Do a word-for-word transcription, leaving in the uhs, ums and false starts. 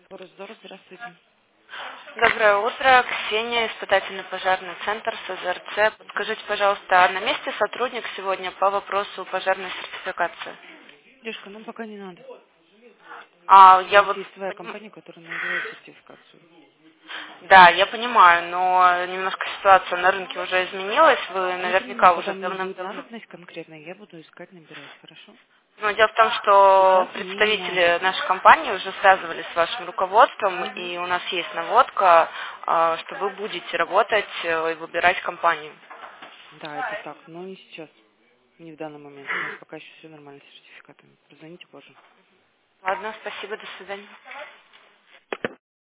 Форес-Дор, здравствуйте. Доброе утро, Ксения, испытательный пожарный центр СЗРЦ. Подскажите, пожалуйста, а на месте сотрудник сегодня по вопросу пожарной сертификации? Девушка, нам пока не надо. А У я нас вот есть своя поним- компания, которая нам делает сертификацию. да, я понимаю, но немножко ситуация на рынке уже изменилась. Вы Я понимаю, наверняка когда уже мне будет давным-давно. надобность конкретно, я буду искать, набирать, хорошо? Но дело в том, что Сейчас мне не надо. представители нашей компании уже связывались с вашим руководством, Угу. и у нас есть наводка, а, что вы будете работать э, и выбирать компанию. Да, это так, но не сейчас, не в данный момент. У нас пока еще все нормально с сертификатами. Позвоните позже. Ладно, спасибо, до свидания.